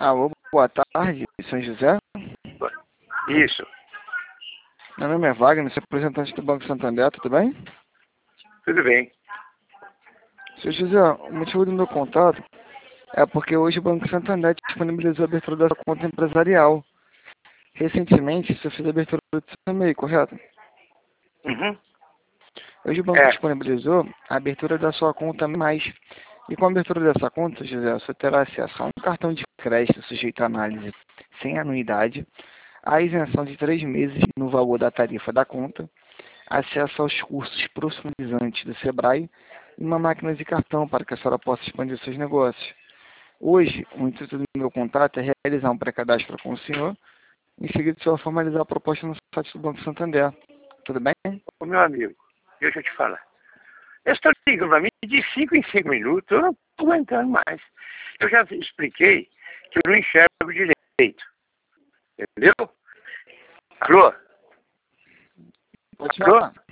Alô, boa tarde, São José. Isso, Meu nome é Wagner, sou representante do Banco Santander, tudo bem? tudo bem. Seu José, o motivo do meu contato é porque hoje o Banco Santander disponibilizou a abertura da sua conta empresarial. Recentemente, você fez a abertura do seu MEI, correto? Uhum. Hoje o banco disponibilizou a abertura da sua conta mais. E com a abertura dessa conta, José, você terá acesso a um cartão de crédito sujeito à análise sem anuidade, a isenção de 3 meses no valor da tarifa da conta, acesso aos cursos profissionalizantes do Sebrae e uma máquina de cartão para que a senhora possa expandir seus negócios. Hoje, o intuito do meu contato é realizar um pré-cadastro com o senhor. Em seguida, o senhor vai formalizar a proposta no site do Banco Santander. Tudo bem? Ô, meu amigo, deixa eu te falar. Eu estou ligando para mim de 5 em 5 minutos, eu não estou aguentando mais. Eu já expliquei que eu não enxergo direito. Entendeu? Alô? Pode Alô? falar.